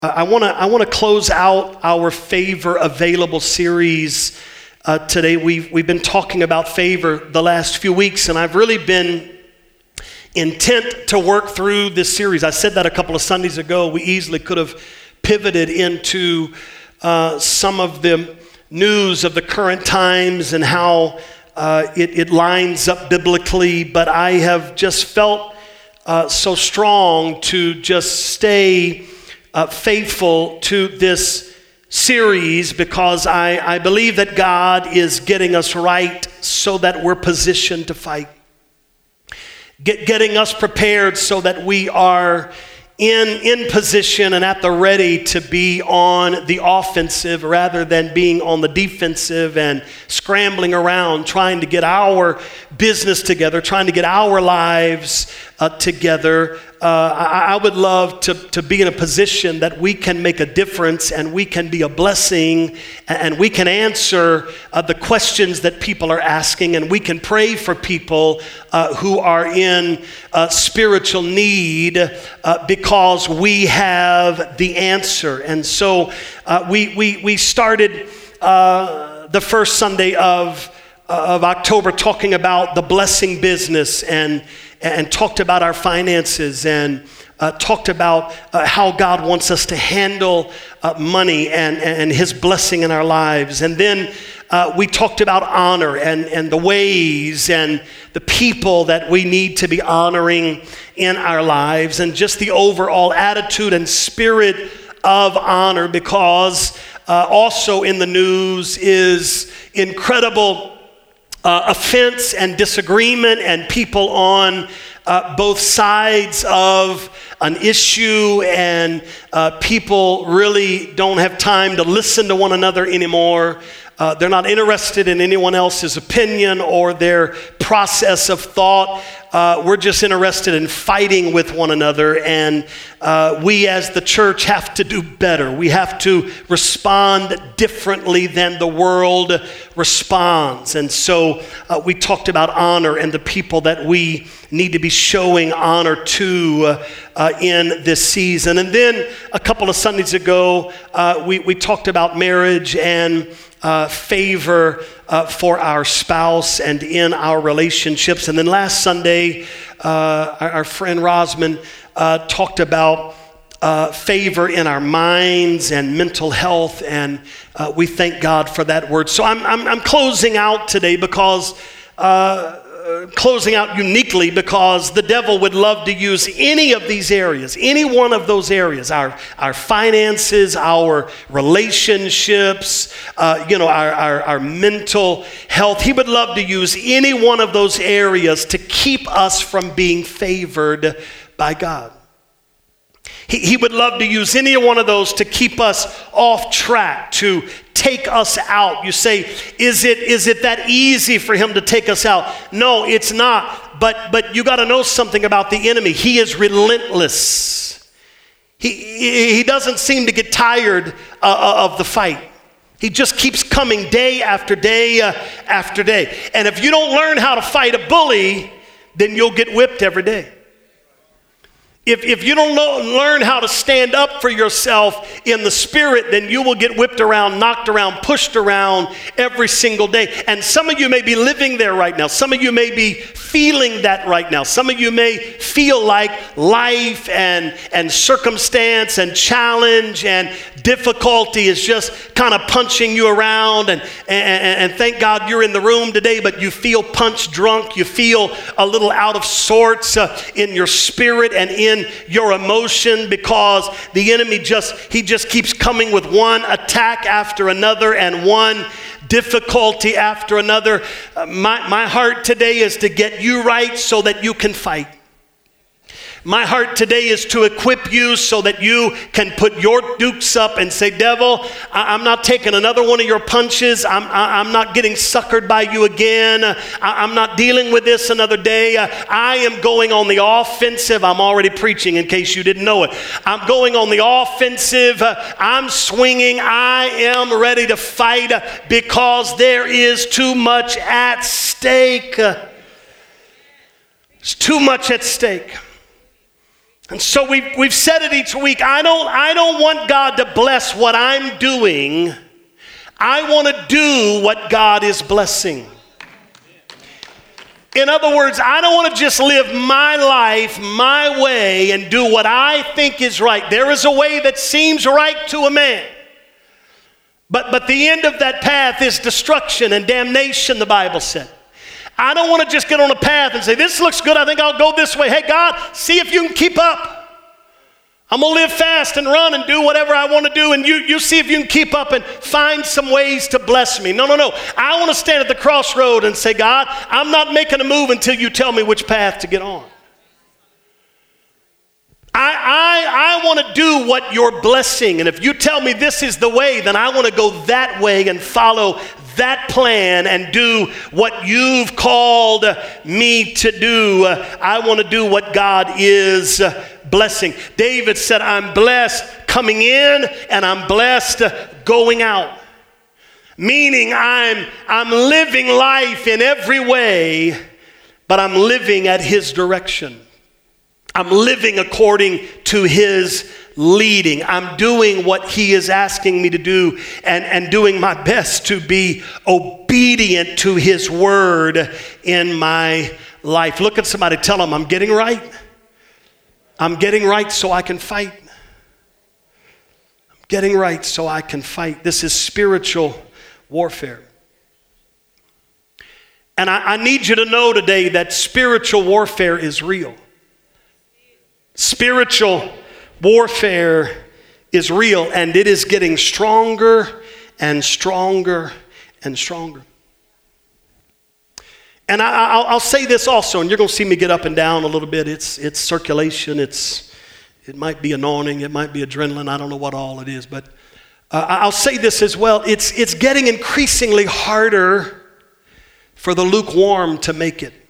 I want to close out our Favor Available series today. We've been talking about favor the last few weeks, and I've really been intent to work through this series. I said that a couple of Sundays ago. We easily could have pivoted into some of the news of the current times and how it lines up biblically, but I have just felt so strong to just stay faithful to this series because I believe that God is getting us right so that we're positioned to fight. Getting us prepared so that we are in position and at the ready to be on the offensive rather than being on the defensive and scrambling around trying to get our business together, trying to get our lives together. I would love to be in a position that we can make a difference and we can be a blessing and we can answer the questions that people are asking, and we can pray for people who are in spiritual need because we have the answer. And so we started the first Sunday of October talking about the blessing business and talked about our finances and talked about how God wants us to handle money and His blessing in our lives. And then we talked about honor and the ways and the people that we need to be honoring in our lives and just the overall attitude and spirit of honor, because also in the news is incredible offense and disagreement and people on both sides of an issue, and people really don't have time to listen to one another anymore. They're not interested in anyone else's opinion or their process of thought. We're just interested in fighting with one another, and we as the church have to do better. We have to respond differently than the world responds. And so we talked about honor and the people that we need to be showing honor to in this season. And then a couple of Sundays ago, we talked about marriage and favor for our spouse and in our relationships. And then last Sunday, our friend Rosman talked about favor in our minds and mental health, and we thank God for that word. So I'm closing out today because closing out uniquely because the devil would love to use any of these areas, any one of those areas, our finances, our relationships, our mental health. He would love to use any one of those areas to keep us from being favored by God. He would love to use any one of those to keep us off track, to take us out. You say, is it that easy for him to take us out? No, it's not. But you got to know something about the enemy. He is relentless. He doesn't seem to get tired of the fight. He just keeps coming day after day after day. And if you don't learn how to fight a bully, then you'll get whipped every day. If you don't learn how to stand up for yourself in the spirit, then you will get whipped around, knocked around, pushed around every single day. And some of you may be living there right now. Some of you may be feeling that right now. Some of you may feel like life and circumstance and challenge and difficulty is just kind of punching you around. And thank God you're in the room today, but you feel punch drunk. You feel a little out of sorts in your spirit and in your emotion, because the enemy just keeps coming with one attack after another and one difficulty after another. My heart today is to get you right so that you can fight. My heart today is to equip you so that you can put your dukes up and say, devil, I'm not taking another one of your punches. I'm not getting suckered by you again. I'm not dealing with this another day. I am going on the offensive. I'm already preaching in case you didn't know it. I'm going on the offensive. I'm swinging. I am ready to fight because there is too much at stake. There's too much at stake. And so we've said it each week. I don't want God to bless what I'm doing. I want to do what God is blessing. In other words, I don't want to just live my life my way and do what I think is right. There is a way that seems right to a man. But the end of that path is destruction and damnation, the Bible said. I don't want to just get on a path and say, this looks good, I think I'll go this way. Hey, God, see if you can keep up. I'm going to live fast and run and do whatever I want to do, and you see if you can keep up and find some ways to bless me. No. I want to stand at the crossroad and say, God, I'm not making a move until you tell me which path to get on. I want to do what you're blessing, and if you tell me this is the way, then I want to go that way and follow that plan and do what you've called me to do. I want to do what God is blessing. David said, I'm blessed coming in and I'm blessed going out. Meaning I'm living life in every way, but I'm living at his direction. I'm living according to his leading. I'm doing what he is asking me to do and doing my best to be obedient to his word in my life. Look at somebody, tell them, I'm getting right. I'm getting right so I can fight. I'm getting right so I can fight. This is spiritual warfare. And I need you to know today that spiritual warfare is real. Spiritual warfare is real, and it is getting stronger and stronger and stronger. And I'll say this also, and you're going to see me get up and down a little bit. It's circulation. It might be anointing. It might be adrenaline. I don't know what all it is, but I'll say this as well. It's getting increasingly harder for the lukewarm to make it.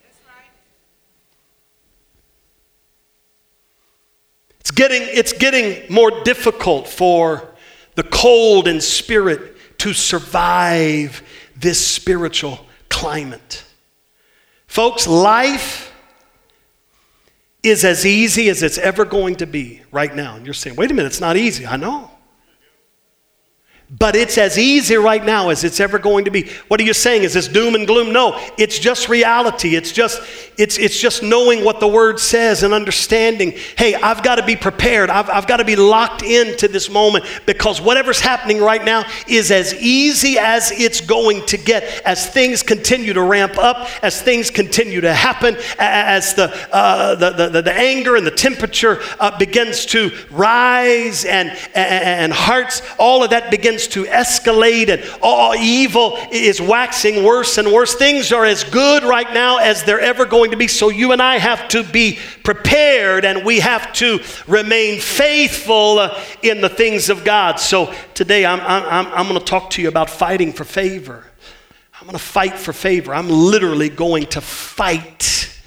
It's getting more difficult for the cold in spirit to survive this spiritual climate. Folks, life is as easy as it's ever going to be right now. And you're saying, wait a minute, it's not easy. I know. But it's as easy right now as it's ever going to be. What are you saying? Is this doom and gloom? No, it's just reality. It's just knowing what the word says and understanding, hey, I've got to be prepared. I've got to be locked into this moment, because whatever's happening right now is as easy as it's going to get as things continue to ramp up, as things continue to happen, as the anger and the temperature begins to rise and hearts, all of that begins to escalate, and all evil is waxing worse and worse. Things are as good right now as they're ever going to be. So you and I have to be prepared, and we have to remain faithful in the things of God. So today I'm going to talk to you about fighting for favor. I'm going to fight for favor. I'm literally going to fight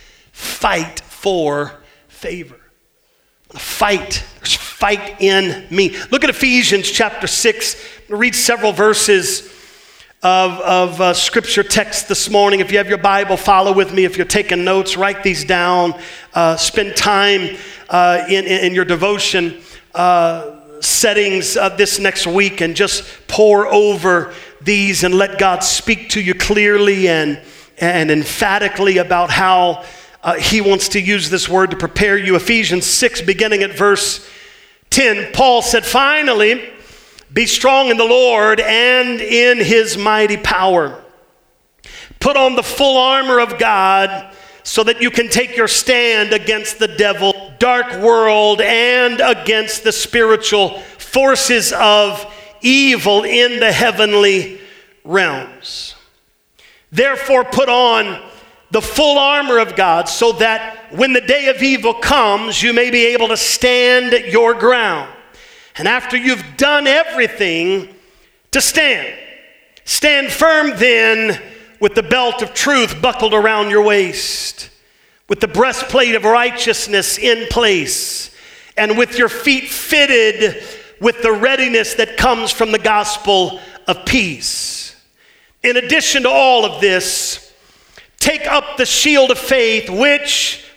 for favor. Fight. There's fight in me. Look at Ephesians chapter 6. I'm going to read several verses of scripture text this morning. If you have your Bible, follow with me. If you're taking notes, write these down. Spend time in your devotion settings this next week, and just pour over these and let God speak to you clearly and emphatically about how he wants to use this word to prepare you. Ephesians 6, beginning at verse 10, Paul said, finally, be strong in the Lord and in his mighty power. Put on the full armor of God so that you can take your stand against the devil, dark world, and against the spiritual forces of evil in the heavenly realms. Therefore, put on the full armor of God, so that when the day of evil comes, you may be able to stand your ground. And after you've done everything, to stand. Stand firm then, with the belt of truth buckled around your waist, with the breastplate of righteousness in place, and with your feet fitted with the readiness that comes from the gospel of peace. In addition to all of this, take up the shield of faith,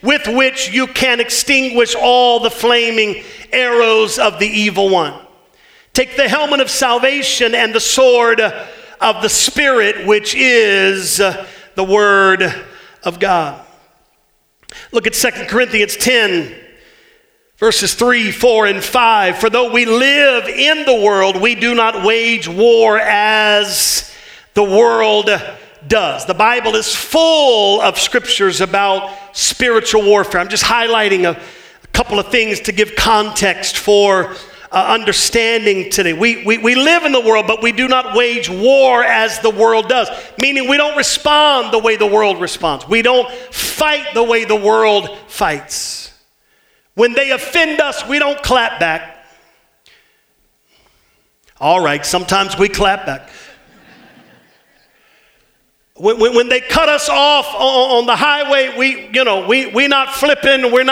with which you can extinguish all the flaming arrows of the evil one. Take the helmet of salvation and the sword of the Spirit, which is the Word of God. Look at 2 Corinthians 10, verses 3, 4, and 5. For though we live in the world, we do not wage war as the world does. The Bible is full of scriptures about spiritual warfare. I'm just highlighting a couple of things to give context for understanding today. We live in the world, but we do not wage war as the world does, meaning we don't respond the way the world responds. We don't fight the way the world fights. When they offend us, we don't clap back. All right, sometimes we clap back. When they cut us off on the highway, we're not flipping, we're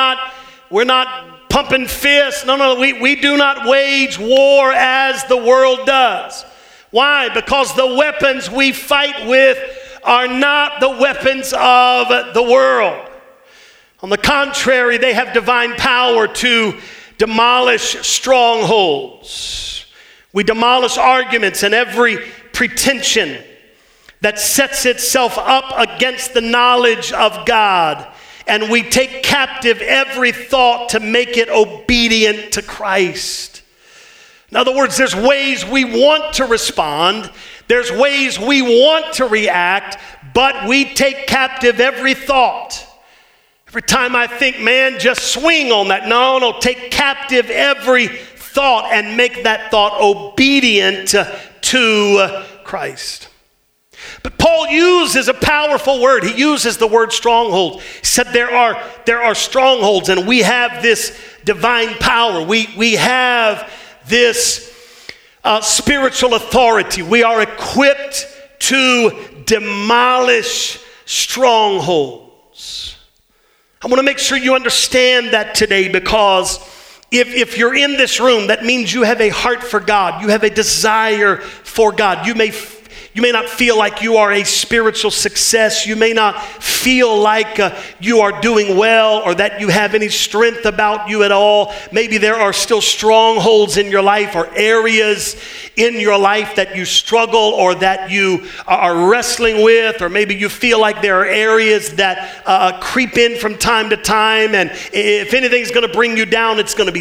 not pumping fists. No, we do not wage war as the world does. Why? Because the weapons we fight with are not the weapons of the world. On the contrary, they have divine power to demolish strongholds. We demolish arguments and every pretension that sets itself up against the knowledge of God. And we take captive every thought to make it obedient to Christ. In other words, there's ways we want to respond. There's ways we want to react, but we take captive every thought. Every time I think, man, just swing on that. No, take captive every thought and make that thought obedient to Christ. But Paul uses a powerful word. He uses the word stronghold. He said there are strongholds, and we have this divine power. We have this spiritual authority. We are equipped to demolish strongholds. I want to make sure you understand that today, because if you're in this room, that means you have a heart for God. You have a desire for God. You may not feel like you are a spiritual success. You may not feel like you are doing well or that you have any strength about you at all. Maybe there are still strongholds in your life or areas in your life that you struggle or that you are wrestling with, or maybe you feel like there are areas that creep in from time to time, and if anything's going to bring you down, it's going to be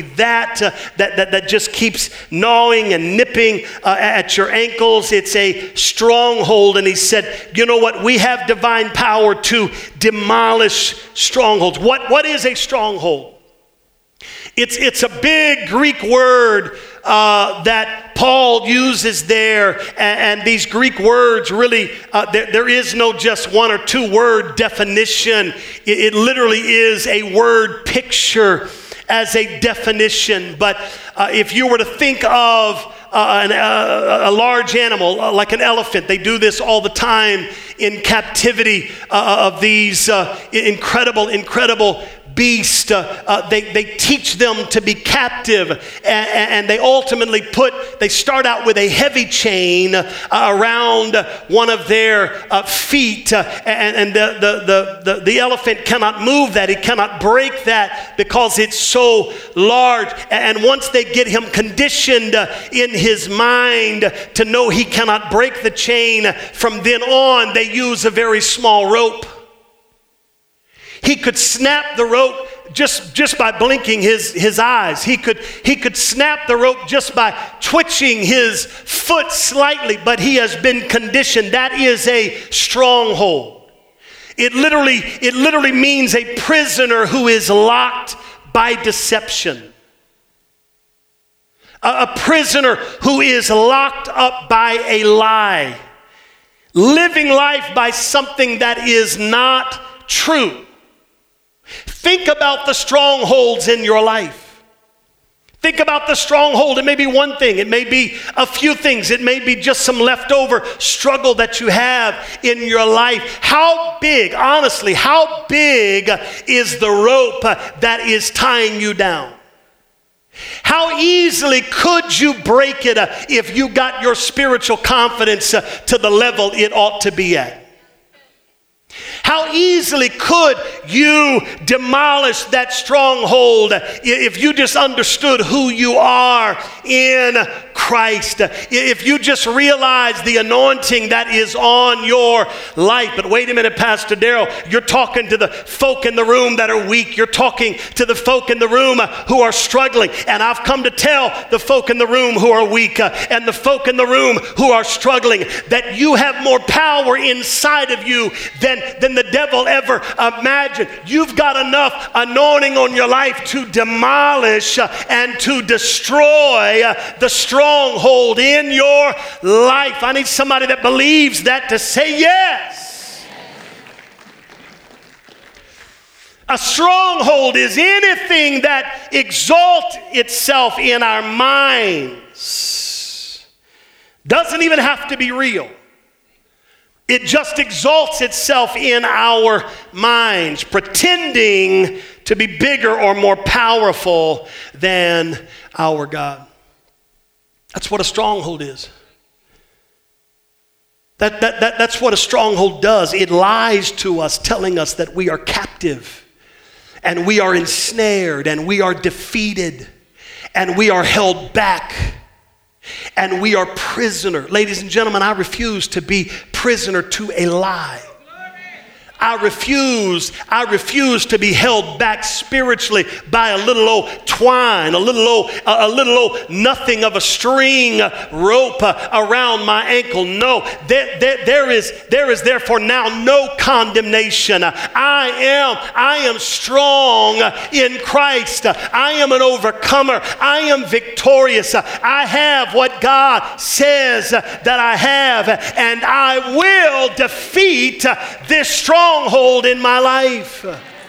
that just keeps gnawing and nipping at your ankles. It's a stronghold. And he said, you know what? We have divine power to demolish strongholds. What is a stronghold? It's a big Greek word that Paul uses there, and these Greek words really, there is no just one or two word definition. It literally is a word picture as a definition. But if you were to think of a large animal like an elephant, they do this all the time in captivity of these incredible beast. They teach them to be captive, and they ultimately they start out with a heavy chain around one of their feet, and the elephant cannot move that. He cannot break that because it's so large. And once they get him conditioned in his mind to know he cannot break the chain, from then on they use a very small rope. He could snap the rope just by blinking his eyes. He could snap the rope just by twitching his foot slightly, but he has been conditioned. That is a stronghold. It literally means a prisoner who is locked by deception. A prisoner who is locked up by a lie. Living life by something that is not true. Think about the strongholds in your life. Think about the stronghold. It may be one thing. It may be a few things. It may be just some leftover struggle that you have in your life. How big, honestly, how big is the rope that is tying you down? How easily could you break it if you got your spiritual confidence to the level it ought to be at? How easily could you demolish that stronghold if you just understood who you are in Christ? If you just realize the anointing that is on your life. But wait a minute, Pastor Darrell, you're talking to the folk in the room that are weak. You're talking to the folk in the room who are struggling. And I've come to tell the folk in the room who are weak and the folk in the room who are struggling that you have more power inside of you than the devil ever imagined. You've got enough anointing on your life to demolish and to destroy the stronghold in your life. I need somebody that believes that to say yes. A stronghold is anything that exalts itself in our minds. Doesn't even have to be real. It just exalts itself in our minds, pretending to be bigger or more powerful than our God. That's what a stronghold is. That's what a stronghold does. It lies to us, telling us that we are captive, and we are ensnared, and we are defeated, and we are held back, and we are prisoner. Ladies and gentlemen, I refuse to be prisoner to a lie. I refuse to be held back spiritually by a little old twine, a little old nothing of a string rope around my ankle. No, there is therefore now no condemnation. I am strong in Christ. I am an overcomer. I am victorious. I have what God says that I have, and I will defeat this stronghold in my life.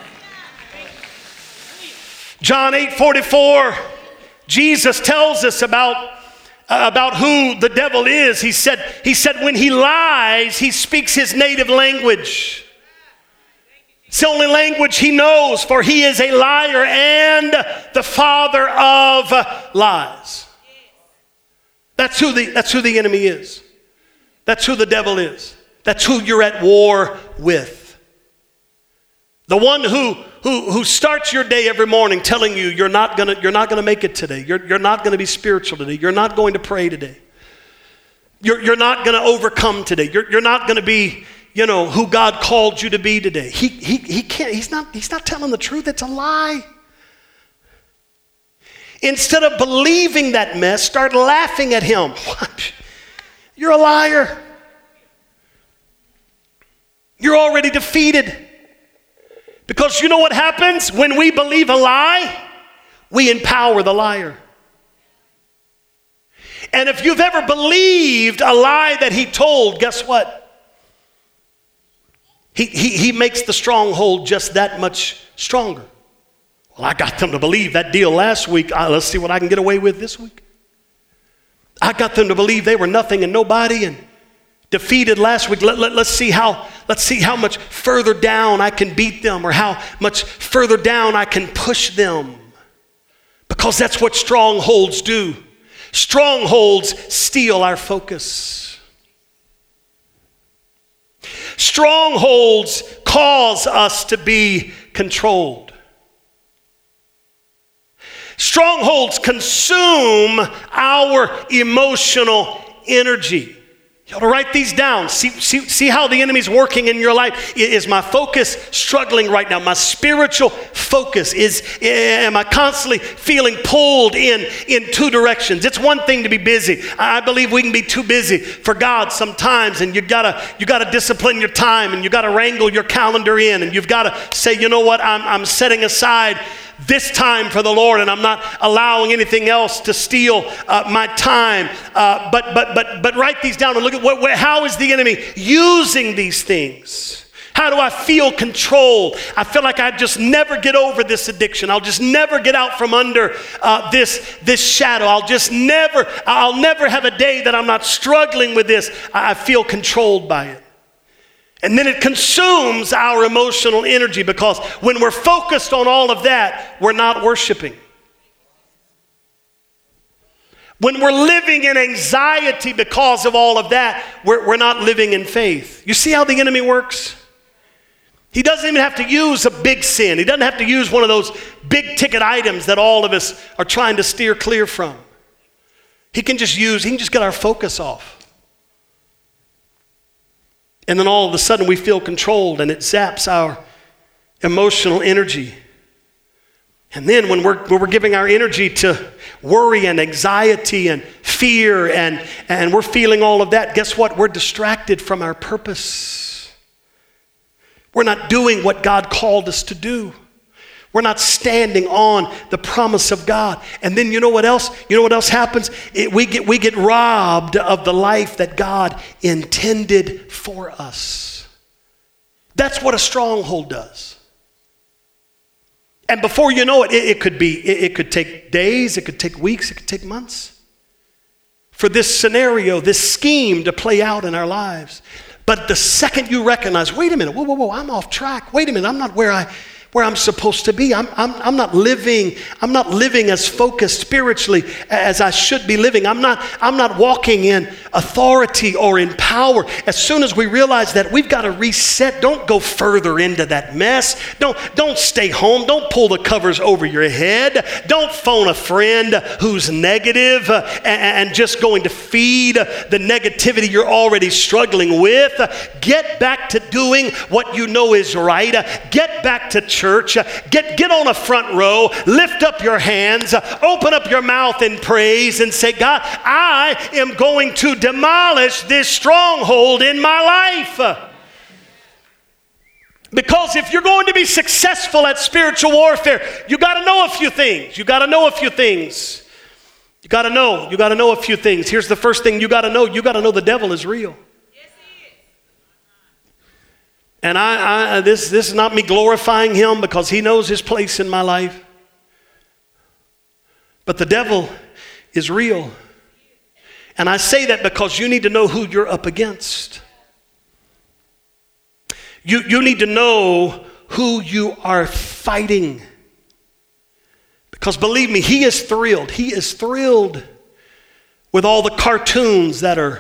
John 8:44, Jesus tells us about who the devil is. He said when he lies, he speaks his native language. It's the only language he knows, for he is a liar and the father of lies. That's who the enemy is. That's who the devil is. That's who you're at war with. The one who starts your day every morning telling you you're not gonna make it today. You're not gonna be spiritual today. You're not going to pray today. You're not gonna overcome today. You're not gonna be, who God called you to be today. He can't. He's not telling the truth. It's a lie. Instead of believing that mess, start laughing at him. What? You're a liar. You're already defeated. Because you know what happens when we believe a lie? We empower the liar. And if you've ever believed a lie that he told, guess what? He makes the stronghold just that much stronger. Well, I got them to believe that deal last week. Let's see what I can get away with this week. I got them to believe they were nothing and nobody and defeated last week. Let's see how much further down I can beat them, or how much further down I can push them. Because that's what strongholds do. Strongholds steal our focus. Strongholds cause us to be controlled. Strongholds consume our emotional energy. You ought to write these down. See how the enemy's working in your life. Is my focus struggling right now? My spiritual focus am I constantly feeling pulled in two directions? It's one thing to be busy. I believe we can be too busy for God sometimes, and you gotta discipline your time, and you gotta wrangle your calendar in, and you've gotta say, you know what, I'm setting aside this time for the Lord, and I'm not allowing anything else to steal my time. But write these down and look at how is the enemy using these things? How do I feel controlled? I feel like I just never get over this addiction. I'll just never get out from under this shadow. I'll never have a day that I'm not struggling with this. I feel controlled by it. And then it consumes our emotional energy, because when we're focused on all of that, we're not worshiping. When we're living in anxiety because of all of that, we're not living in faith. You see how the enemy works? He doesn't even have to use a big sin. He doesn't have to use one of those big ticket items that all of us are trying to steer clear from. He can just get our focus off. And then all of a sudden we feel controlled and it zaps our emotional energy. And then when we're giving our energy to worry and anxiety and fear and we're feeling all of that, guess what? We're distracted from our purpose. We're not doing what God called us to do. We're not standing on the promise of God. And then you know what else? You know what else happens? We get robbed of the life that God intended for us. That's what a stronghold does. And before you know it, it could take days, it could take weeks, it could take months for this scenario, this scheme to play out in our lives. But the second you recognize, wait a minute, whoa, I'm off track. Wait a minute, I'm not where I'm supposed to be. I'm not living as focused spiritually as I should be living. I'm not walking in authority or in power. As soon as we realize that, we've got to reset. Don't go further into that mess. Don't stay home. Don't pull the covers over your head. Don't phone a friend who's negative and just going to feed the negativity you're already struggling with. Get back to doing what you know is right. Get back to church. Get on a front row, lift up your hands, open up your mouth in praise and say, God, I am going to demolish this stronghold in my life. Because if you're going to be successful at spiritual warfare, you got to know a few things. You got to know a few things. You got to know a few things. Here's the first thing you got to know. You got to know the devil is real. And this is not me glorifying him because he knows his place in my life. But the devil is real. And I say that because you need to know who you're up against. You need to know who you are fighting. Because believe me, he is thrilled. He is thrilled with all the cartoons that are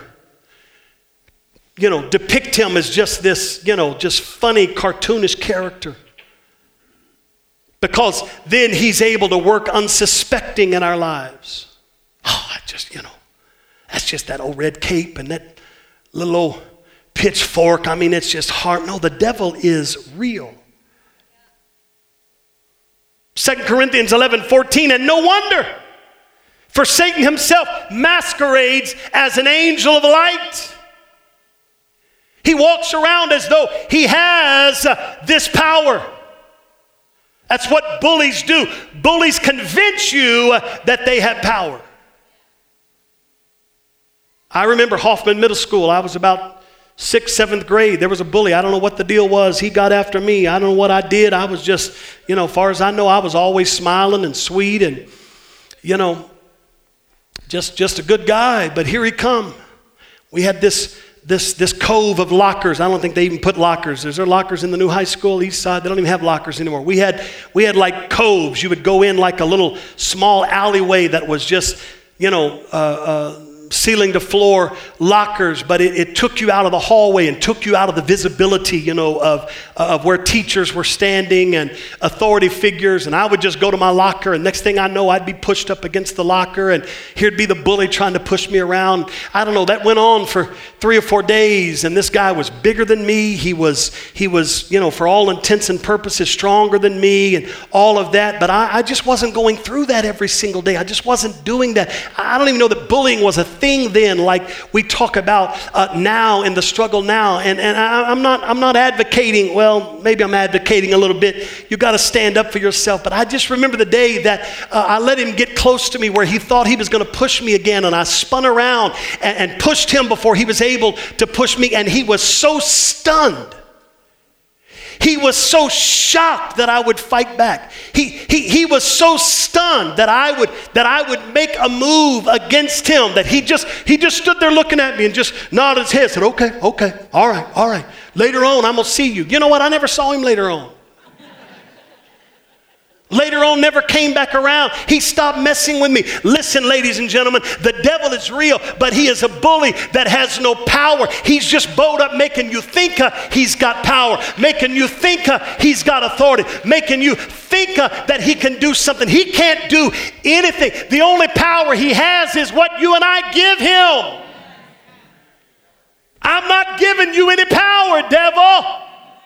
depict him as just this, just funny, cartoonish character. Because then he's able to work unsuspecting in our lives. Oh, that's just that old red cape and that little old pitchfork. I mean, it's just hard. No, the devil is real. 2 Corinthians 11:14, and no wonder, for Satan himself masquerades as an angel of light. He walks around as though he has this power. That's what bullies do. Bullies convince you that they have power. I remember Hoffman Middle School. I was about 6th, 7th grade. There was a bully. I don't know what the deal was. He got after me. I don't know what I did. I was just, as far as I know, I was always smiling and sweet and, just a good guy. But here he come. We had this cove of lockers. I don't think they even put lockers. Is there lockers in the new high school, East Side? They don't even have lockers anymore. We had like coves. You would go in like a little small alleyway that was just, ceiling to floor lockers, but it took you out of the hallway and took you out of the visibility, of where teachers were standing and authority figures. And I would just go to my locker, and next thing I know, I'd be pushed up against the locker, and here'd be the bully trying to push me around. I don't know, that went on for 3 or 4 days, and this guy was bigger than me. He was, for all intents and purposes, stronger than me and all of that, but I just wasn't going through that every single day. I just wasn't doing that. I don't even know that bullying was a thing then, like we talk about now in the struggle now. And I'm not advocating. Well, maybe I'm advocating a little bit. You got to stand up for yourself. But I just remember the day that I let him get close to me, where he thought he was going to push me again, and I spun around and pushed him before he was able to push me, and he was so stunned. He was so shocked that I would fight back. He was so stunned that I would make a move against him, that he just stood there looking at me and just nodded his head, said, okay, all right. Later on, I'm going to see you. You know what? I never saw him later on. Later on, never came back around. He stopped messing with me. Listen, ladies and gentlemen, the devil is real, but he is a bully that has no power. He's just bowed up making you think he's got power, making you think he's got authority, making you think that he can do something. He can't do anything. The only power he has is what you and I give him. I'm not giving you any power, devil.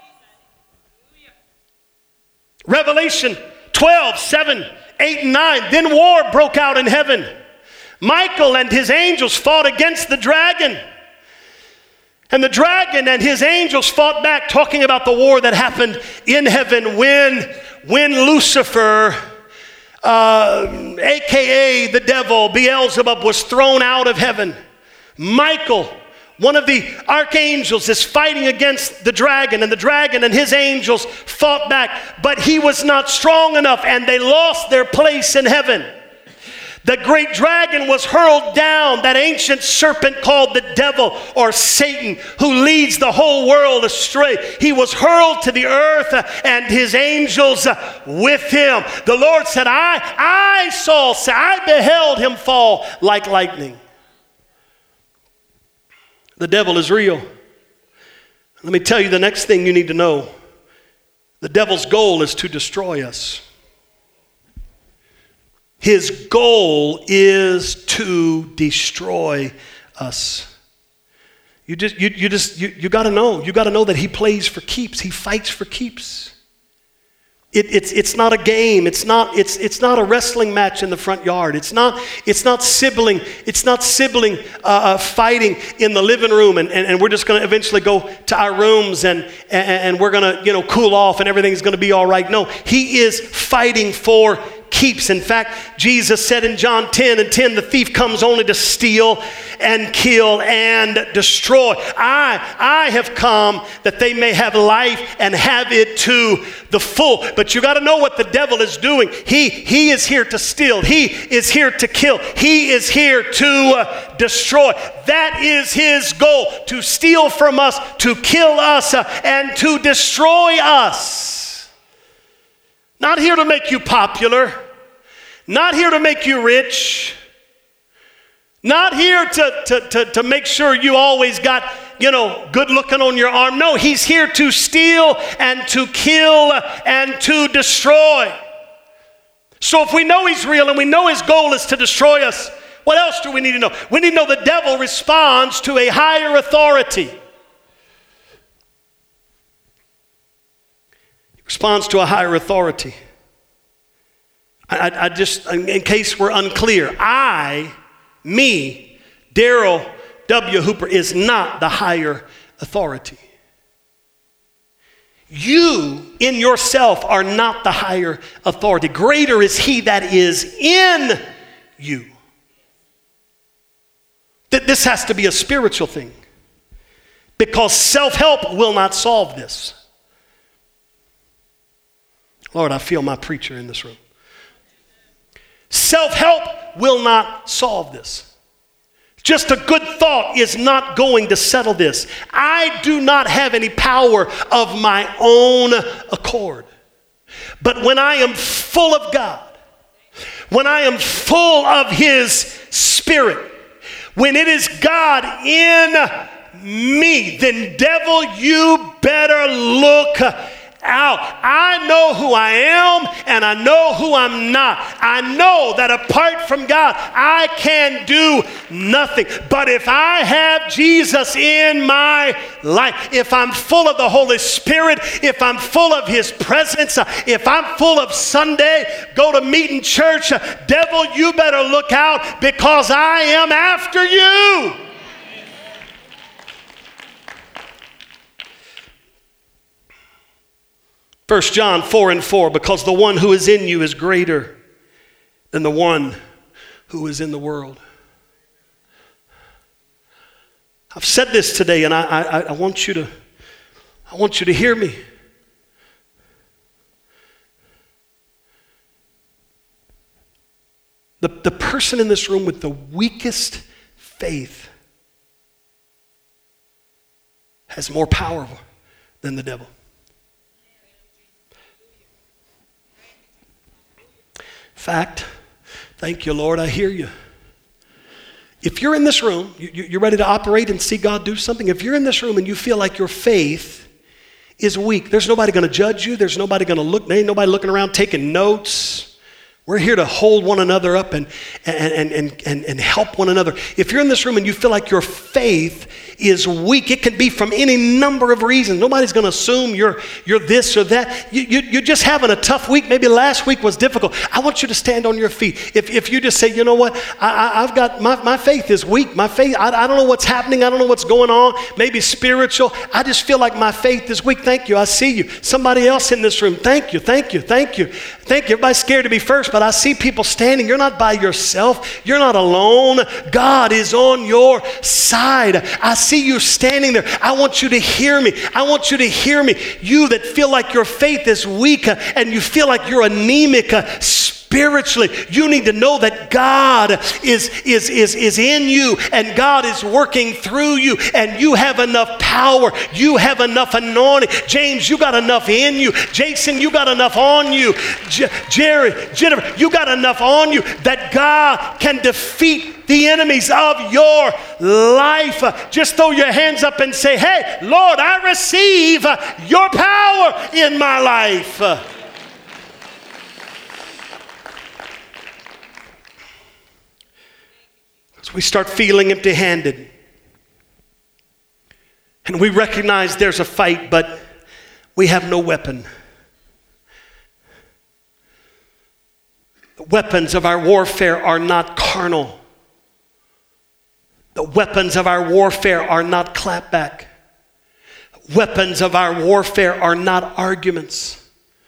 Revelation 12, 7, 8, and 9. Then war broke out in heaven. Michael and his angels fought against the dragon. And the dragon and his angels fought back, talking about the war that happened in heaven when Lucifer, a.k.a. the devil, Beelzebub, was thrown out of heaven. Michael, one of the archangels, is fighting against the dragon, and the dragon and his angels fought back, but he was not strong enough, and they lost their place in heaven. The great dragon was hurled down, that ancient serpent called the devil or Satan, who leads the whole world astray. He was hurled to the earth and his angels with him. The Lord said, I beheld him fall like lightning. The devil is real. Let me tell you the next thing you need to know. The devil's goal is to destroy us. His goal is to destroy us. You got to know. You got to know that he plays for keeps. He fights for keeps. It's not a game. It's not a wrestling match in the front yard. It's not sibling fighting in the living room, and we're just going to eventually go to our rooms and we're going to cool off and everything's going to be all right. No, he is fighting for keeps. In fact, Jesus said in John 10:10, the thief comes only to steal and kill and destroy. I have come that they may have life and have it to the full. But you got to know what the devil is doing. He is here to steal. He is here to kill. He is here to destroy. That is his goal, to steal from us, to kill us, and to destroy us. Not here to make you popular. Not here to make you rich. Not here to make sure you always got, good looking on your arm. No, he's here to steal and to kill and to destroy. So if we know he's real and we know his goal is to destroy us, what else do we need to know? We need to know the devil responds to a higher authority. He responds to a higher authority. I just, in case we're unclear, Daryl W. Hooper, is not the higher authority. You in yourself are not the higher authority. Greater is he that is in you. This has to be a spiritual thing, because self-help will not solve this. Lord, I feel my preacher in this room. Self-help will not solve this. Just a good thought is not going to settle this. I do not have any power of my own accord. But when I am full of God, when I am full of his Spirit, when it is God in me, then devil, you better look out. I know who I am and I know who I'm not. I know that apart from God, I can do nothing. But if I have Jesus in my life, if I'm full of the Holy Spirit, if I'm full of his presence, if I'm full of Sunday, go to meeting church, devil, you better look out, because I am after you. 1 John 4:4, because the one who is in you is greater than the one who is in the world. I've said this today, and I want you to hear me. The person in this room with the weakest faith has more power than the devil. Fact. Thank you, Lord. I hear you. If you're in this room, you're ready to operate and see God do something. If you're in this room and you feel like your faith is weak, there's nobody going to judge you. There's nobody going to look. There ain't nobody looking around taking notes. We're here to hold one another up and help one another. If you're in this room and you feel like your faith is weak, it can be from any number of reasons. Nobody's going to assume you're this or that. You're just having a tough week. Maybe last week was difficult. I want you to stand on your feet. If you just say, you know what, I've got, my faith is weak. My faith, I don't know what's happening. I don't know what's going on. Maybe spiritual. I just feel like my faith is weak. Thank you. I see you. Somebody else in this room. Thank you. Thank you. Thank you. Thank you. Everybody's scared to be first, but I see people standing. You're not by yourself. You're not alone. God is on your side. I see you standing there. I want you to hear me. I want you to hear me. You that feel like your faith is weak and you feel like you're anemic spiritually, you need to know that God is in you and God is working through you and you have enough power. You have enough anointing. James, you got enough in you. Jason, you got enough on you. Jerry, Jennifer, you got enough on you that God can defeat the enemies of your life. Just throw your hands up and say, hey, Lord, I receive your power in my life. So we start feeling empty-handed. And we recognize there's a fight, but we have no weapon. The weapons of our warfare are not carnal. The weapons of our warfare are not clapback. Weapons of our warfare are not arguments.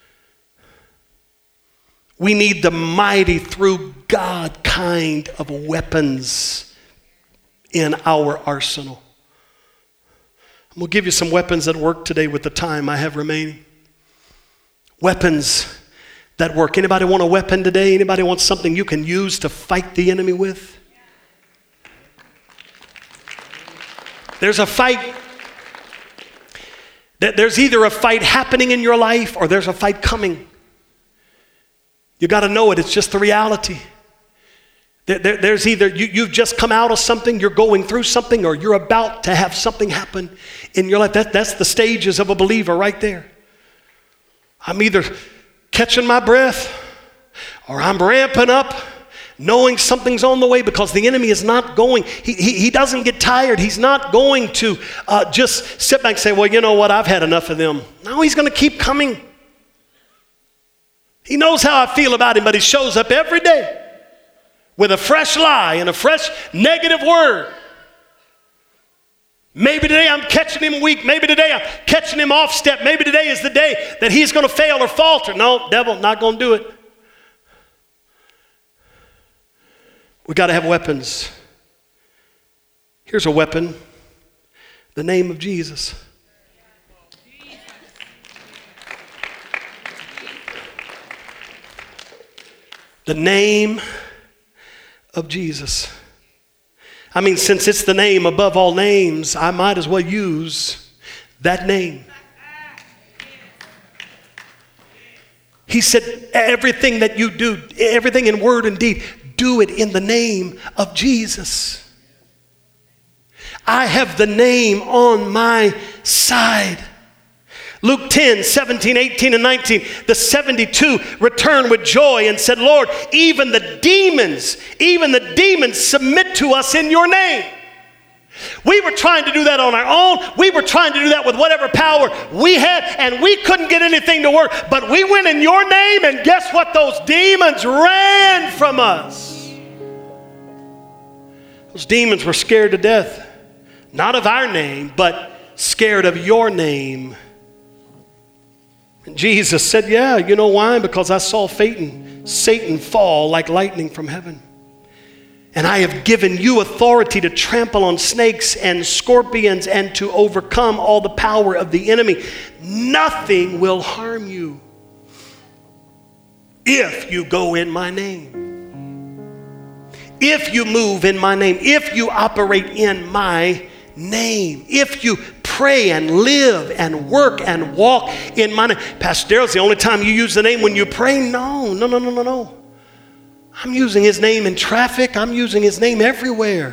We need the mighty through God kind of weapons in our arsenal. We'll give you some weapons that work today with the time I have remaining. Weapons that work. Anybody want a weapon today? Anybody want something you can use to fight the enemy with? There's a fight. There's either a fight happening in your life or there's a fight coming. You got to know it. It's just the reality. There's either you've just come out of something, you're going through something, or you're about to have something happen in your life. That's the stages of a believer right there. I'm either catching my breath or I'm ramping up, knowing something's on the way, because the enemy is not going, he doesn't get tired. He's not going to just sit back and say, well, you know what, I've had enough of them. No, he's going to keep coming. He knows how I feel about him, but he shows up every day with a fresh lie and a fresh negative word. Maybe today I'm catching him weak. Maybe today I'm catching him off step. Maybe today is the day that he's going to fail or falter. No, devil, not going to do it. We got to have weapons. Here's a weapon. The name of Jesus. The name of Jesus. I mean, since it's the name above all names, I might as well use that name. He said, everything that you do, everything in word and deed, do it in the name of Jesus. I have the name on my side. Luke 10, 17, 18, and 19, the 72 returned with joy and said, Lord, even the demons submit to us in your name. We were trying to do that on our own. We were trying to do that with whatever power we had, and we couldn't get anything to work. But we went in your name, and guess what? Those demons ran from us. Those demons were scared to death. Not of our name, but scared of your name. And Jesus said, yeah, you know why? Because I saw Satan fall like lightning from heaven. And I have given you authority to trample on snakes and scorpions and to overcome all the power of the enemy. Nothing will harm you if you go in my name. If you move in my name. If you operate in my name. If you pray and live and work and walk in my name. Pastor Daryl's the only time you use the name when you pray. No. I'm using his name in traffic. I'm using his name everywhere.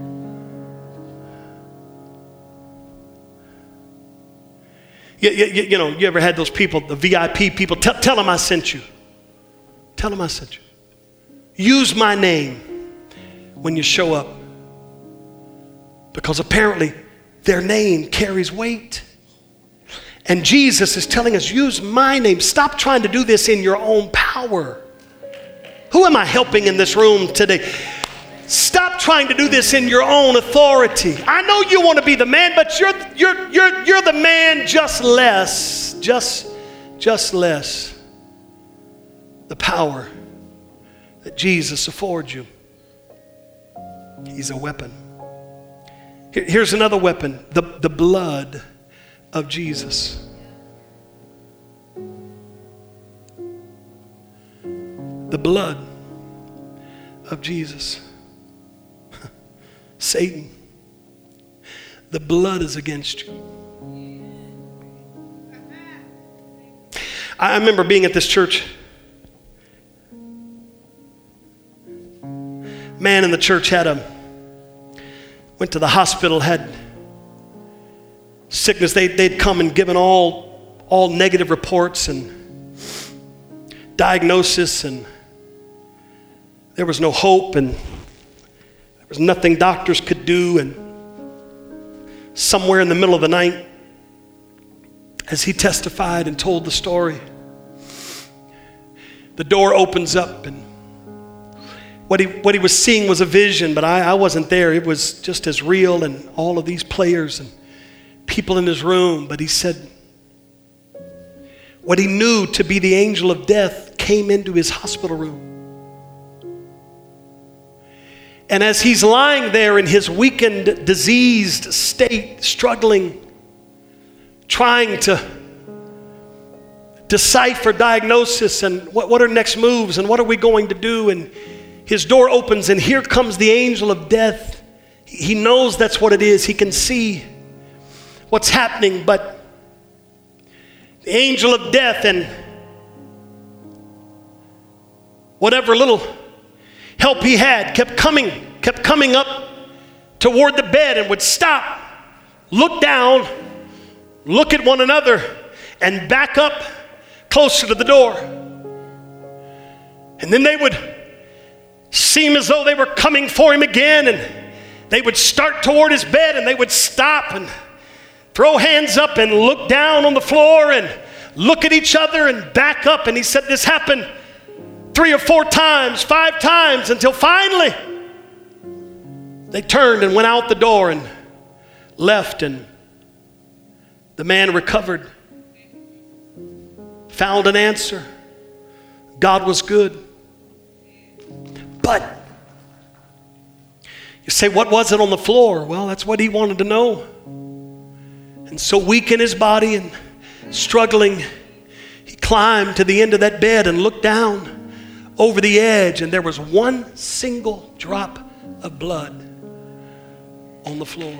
You know, you ever had those people, the VIP people, tell them I sent you. Tell them I sent you. Use my name when you show up. Because apparently their name carries weight. And Jesus is telling us, use my name. Stop trying to do this in your own power. Who am I helping in this room today? Stop trying to do this in your own authority. I know you want to be the man, but you're the man, just less. Just less. The power that Jesus affords you. He's a weapon. Here's another weapon, the blood of Jesus. The blood of Jesus. Satan, the blood is against you. I remember being at this church. Man in the church went to the hospital, had sickness. They'd come and given all negative reports and diagnosis, and there was no hope, and there was nothing doctors could do. And somewhere in the middle of the night, as he testified and told the story, the door opens up, and what he was seeing was a vision, but I wasn't there. It was just as real, and all of these players and people in his room. But he said what he knew to be the angel of death came into his hospital room. And as he's lying there in his weakened, diseased state, struggling, trying to decipher diagnosis and what are next moves and what are we going to do, and his door opens and here comes the angel of death. He knows that's what it is. He can see what's happening, but the angel of death, and whatever little help he had, kept coming up toward the bed and would stop, look down, look at one another, and back up closer to the door. And then they would seem as though they were coming for him again, and they would start toward his bed, and they would stop and throw hands up and look down on the floor and look at each other and back up. And he said this happened 3 or 4 times, 5 times, until finally they turned and went out the door and left, and the man recovered, found an answer. God was good. But you say, what was it on the floor? Well, that's what he wanted to know. And so weak in his body and struggling, he climbed to the end of that bed and looked down over the edge, and there was one single drop of blood on the floor.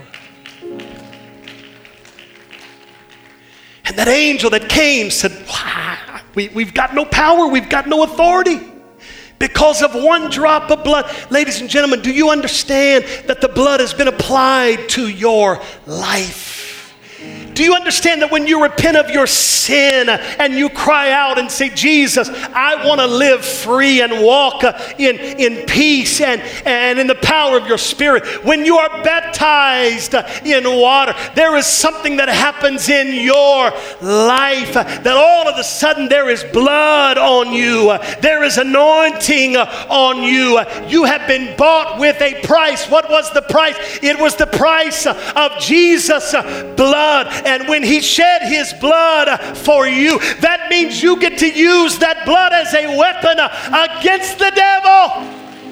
And that angel that came said, we've got no power, we've got no authority because of one drop of blood. Ladies and gentlemen, do you understand that the blood has been applied to your life? Do you understand that when you repent of your sin and you cry out and say, Jesus, I want to live free and walk in peace and in the power of your Spirit. When you are baptized in water, there is something that happens in your life that all of a sudden there is blood on you. There is anointing on you. You have been bought with a price. What was the price? It was the price of Jesus' blood. And when he shed his blood for you, that means you get to use that blood as a weapon against the devil.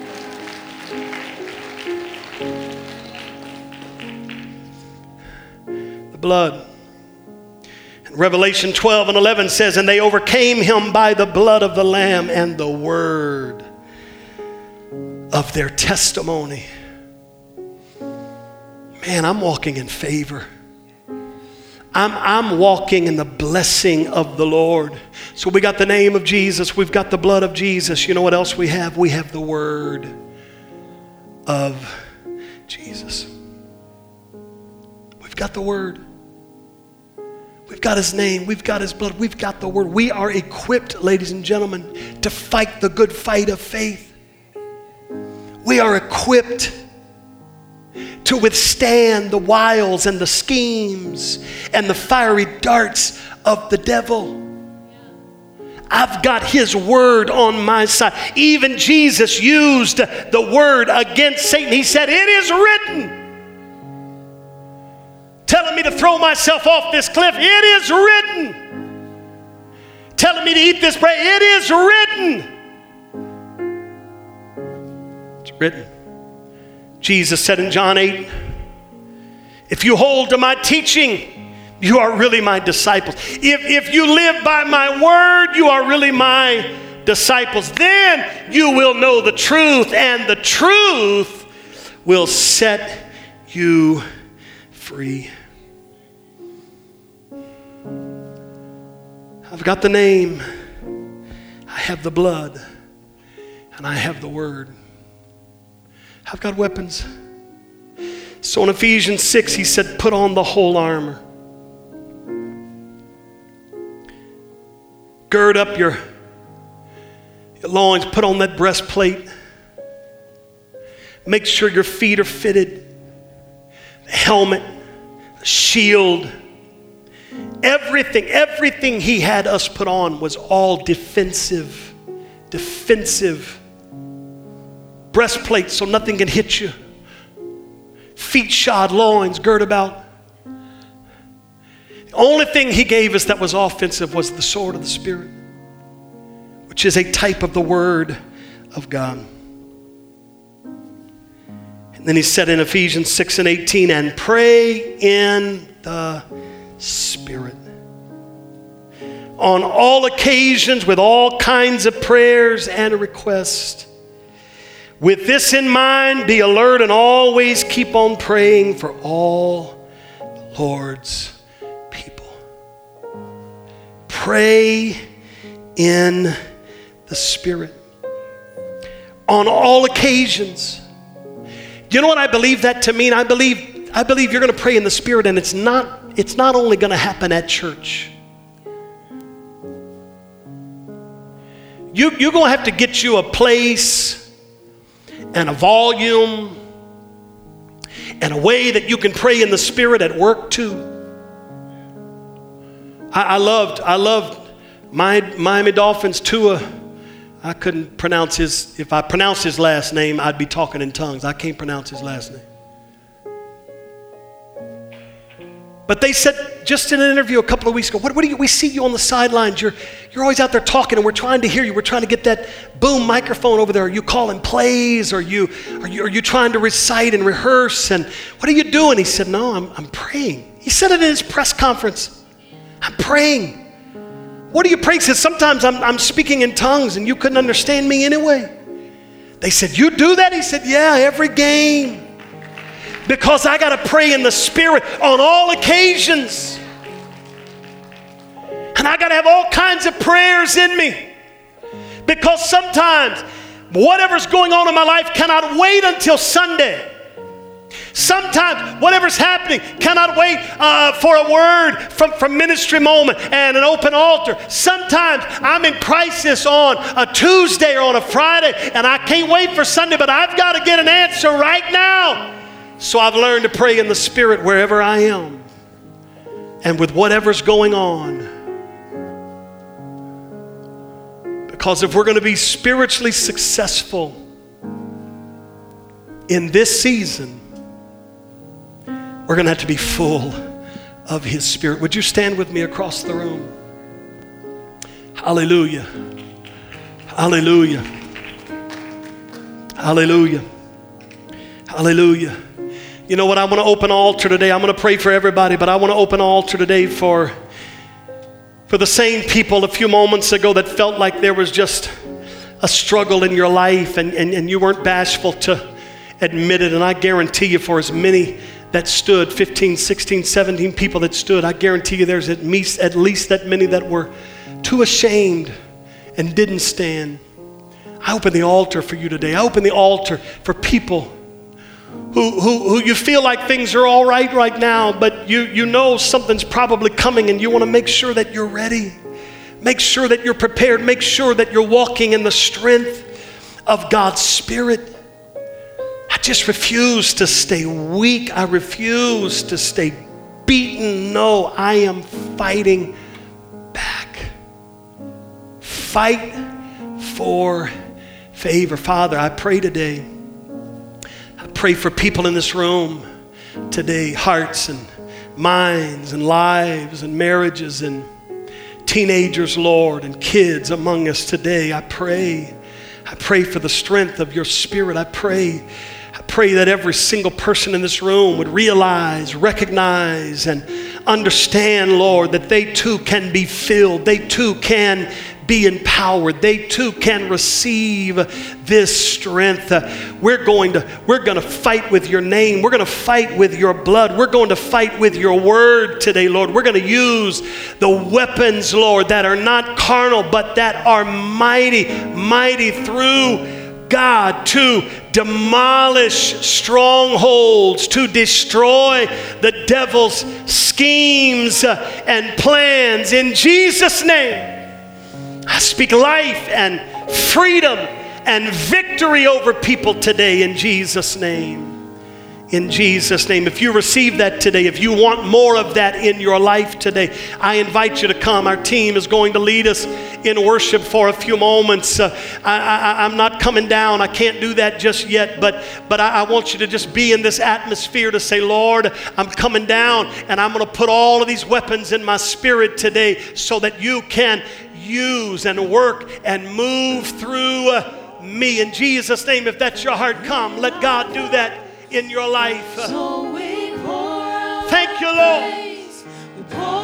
The blood. And Revelation 12:11 says, and they overcame him by the blood of the Lamb and the word of their testimony. Man, I'm walking in favor. I'm walking in the blessing of the Lord. So we got the name of Jesus. We've got the blood of Jesus. You know what else we have? We have the word of Jesus. We've got the word. We've got his name. We've got his blood. We've got the word. We are equipped, ladies and gentlemen, to fight the good fight of faith. We are equipped to withstand the wiles and the schemes and the fiery darts of the devil. I've got his word on my side. Even Jesus used the word against Satan. He said, "It is written." Telling me to throw myself off this cliff. It is written. Telling me to eat this bread. It is written. It's written. Jesus said in John 8, if you hold to my teaching, you are really my disciples. If you live by my word, you are really my disciples. Then you will know the truth, and the truth will set you free. I've got the name, I have the blood, and I have the word. I've got weapons. So in Ephesians 6, he said, put on the whole armor. Gird up your loins, put on that breastplate. Make sure your feet are fitted. The helmet, the shield. Everything he had us put on was all defensive. Breastplate so nothing can hit you. Feet shod, loins girt about. The only thing he gave us that was offensive was the sword of the Spirit, which is a type of the word of God. And then he said in Ephesians 6:18, and pray in the Spirit on all occasions with all kinds of prayers and requests. With this in mind, be alert and always keep on praying for all the Lord's people. Pray in the Spirit on all occasions. You know what I believe that to mean? I believe you're going to pray in the Spirit, and it's not only going to happen at church. You're going to have to get you a place and a volume and a way that you can pray in the Spirit at work too. I loved Miami Dolphins Tua. I couldn't pronounce if I pronounced his last name, I'd be talking in tongues. I can't pronounce his last name. But they said just in an interview a couple of weeks ago, we see you on the sidelines. You're always out there talking, and we're trying to hear you. We're trying to get that boom microphone over there. Are you calling plays? Are you trying to recite and rehearse? And what are you doing? He said, no, I'm praying. He said it in his press conference. I'm praying. What are you praying? He said, sometimes I'm speaking in tongues and you couldn't understand me anyway. They said, you do that? He said, yeah, every game. Because I got to pray in the Spirit on all occasions. And I got to have all kinds of prayers in me. Because sometimes whatever's going on in my life cannot wait until Sunday. Sometimes whatever's happening cannot wait for a word from Ministry Moment and an open altar. Sometimes I'm in crisis on a Tuesday or on a Friday, and I can't wait for Sunday, but I've got to get an answer right now. So I've learned to pray in the Spirit wherever I am and with whatever's going on. Because if we're going to be spiritually successful in this season, we're going to have to be full of His Spirit. Would you stand with me across the room? Hallelujah. Hallelujah. Hallelujah. Hallelujah. You know what? I want to open an altar today. I'm going to pray for everybody, but I want to open an altar today for the same people a few moments ago that felt like there was just a struggle in your life and you weren't bashful to admit it. And I guarantee you for as many that stood, 15, 16, 17 people that stood. I guarantee you there's at least that many that were too ashamed and didn't stand. I open the altar for you today. I open the altar for people who you feel like things are all right now, but you know something's probably coming and you want to make sure that you're ready. Make sure that you're prepared. Make sure that you're walking in the strength of God's Spirit. I just refuse to stay weak. I refuse to stay beaten. No, I am fighting back. Fight for favor. Father, I pray today. I pray for people in this room today, hearts and minds and lives and marriages and teenagers, Lord, and kids among us today. I pray for the strength of your Spirit. I pray that every single person in this room would realize, recognize, and understand, Lord, that they too can be filled. They too can be empowered. They too can receive this strength. We're going to fight with your name. We're going to fight with your blood. We're going to fight with your word today, Lord. We're going to use the weapons, Lord, that are not carnal, but that are mighty through God to demolish strongholds, to destroy the devil's schemes and plans. In Jesus' name, I speak life and freedom and victory over people today in Jesus' name. In Jesus' name. If you receive that today, if you want more of that in your life today, I invite you to come. Our team is going to lead us in worship for a few moments. I'm not coming down. I can't do that just yet, but I want you to just be in this atmosphere to say, Lord, I'm coming down and I'm going to put all of these weapons in my spirit today so that you can use and work and move through me. In Jesus' name, if that's your heart, come. Let God do that in your life. So we pour out Thank you, Lord. praise. We pour